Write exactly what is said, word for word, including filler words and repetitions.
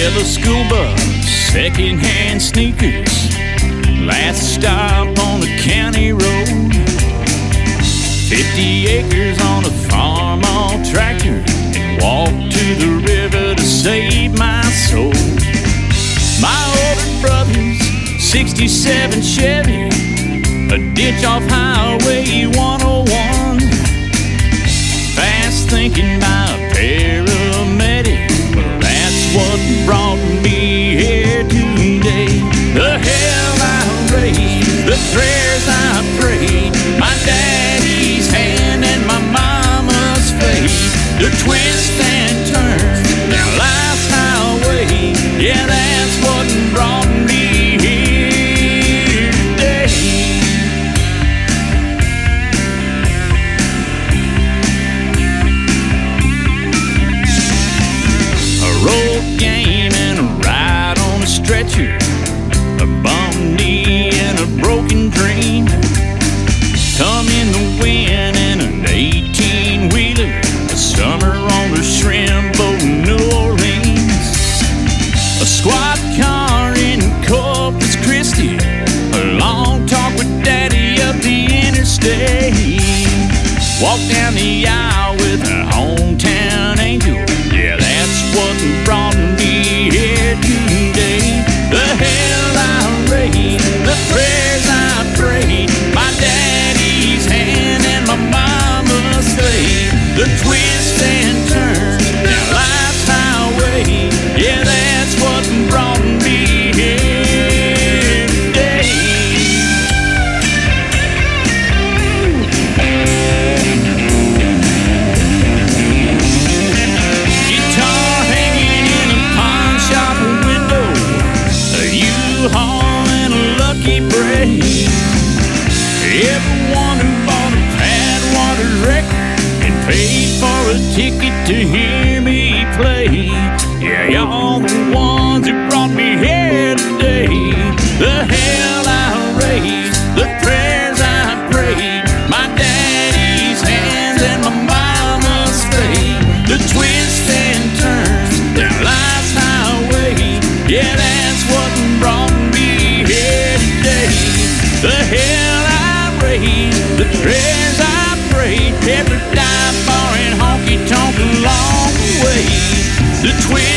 Yellow school bus, second-hand sneakers, last stop on the county road. Fifty acres on a farm, all tractor, and walk to the river to save my soul. My older brother's sixty-seven Chevy, a ditch off Highway one oh one. Fast thinking by a paramedic, well, that's what brought me here today. The hell I raised, the prayers I prayed, my daddy's hand and my mama's faith, the twists and turns down life's highway, yeah, that's what brought me here today. A road game and a ride on a stretcher, a bum knee and a broken dream. Come in the wind in an eighteen-wheeler, a summer on the shrimp boat in New Orleans. A squad car in Corpus Christi, a long talk with daddy up the interstate. Walk down the aisle with a hometown angel, yeah, that's what brought me here today. The hell I raised, the prayers I prayed, my daddy's hand and my mama's faith, the twists and turns down life's highway, yeah, that's what brought me here today. Guitar hanging in a pawn shop window, a U-Haul and a lucky break. Everyone who bought a Padwater record and paid for a ticket to hear me play, yeah, y'all the ones who brought me here today. The hell I raised, the prayers I prayed, my daddy's hands and my mama's faith, the twists and turns down life's highway, yeah, that's what brought me here today. The hell I raised, the prayers I prayed, every dive bar and honky tonk along the way, the twist